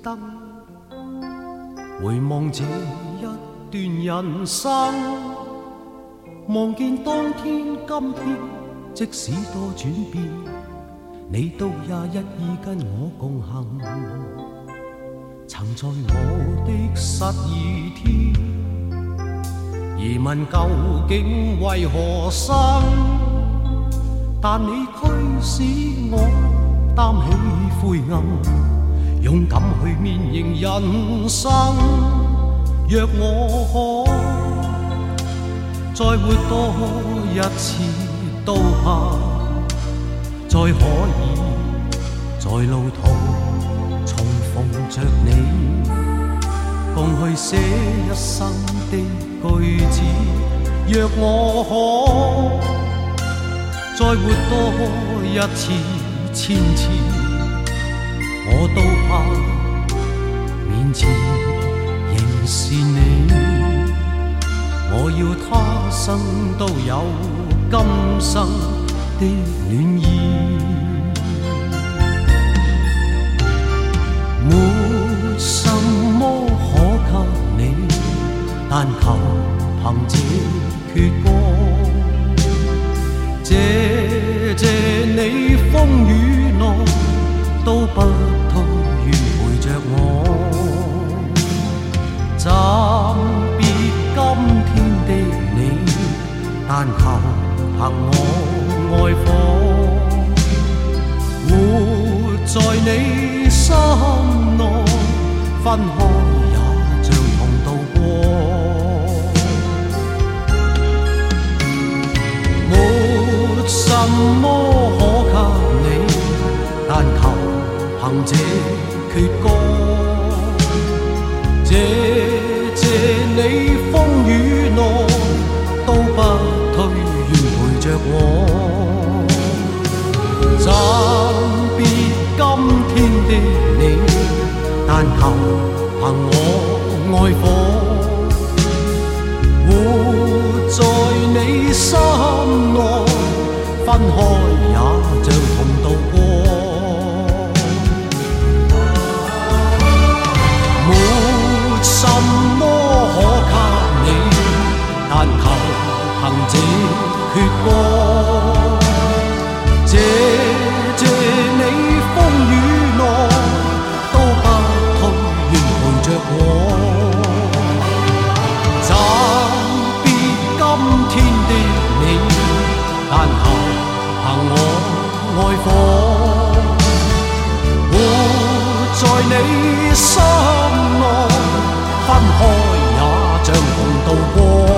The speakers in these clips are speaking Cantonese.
燈，回望這一段人生，望見當天今天，即使多轉變，你都也一意跟我共行。曾在我的失意天，疑問究竟為何生，但你驅使我擔起灰暗，勇敢去面迎人生。若我可再活多一次，都怕再可以在路途重逢着你，共去寫一生的句子。若我可再活多一次千次，我都怕面前仍是你。我要他生都有今生的暖意，沒什麼可給你，但求憑這闕歌，謝你風雨內都不退願陪着我，暫別今天的你，但求憑我愛火，活在你心內，分開也像同渡過。沒什麼可給你，但求憑這闕歌，謝你風雨內都不退願陪着我，暫別今天的你，但求憑我愛火，活在你心內，分開也像同渡過。沒什麼可給你，但求憑這闕歌，謝你風雨內都不退願陪着我，暫別今天的你，但求憑我愛火，活在你心內，分開也像同渡過。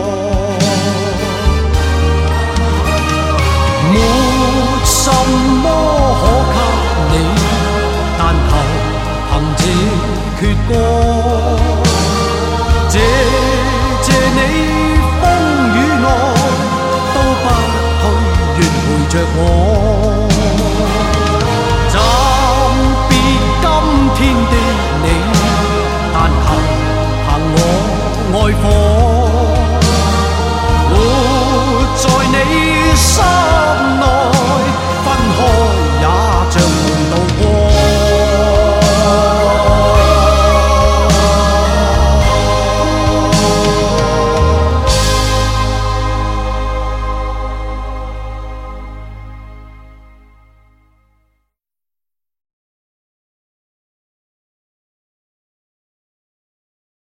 沒什麼可給你，但求憑這闕歌，謝你風雨內都不退願陪着我。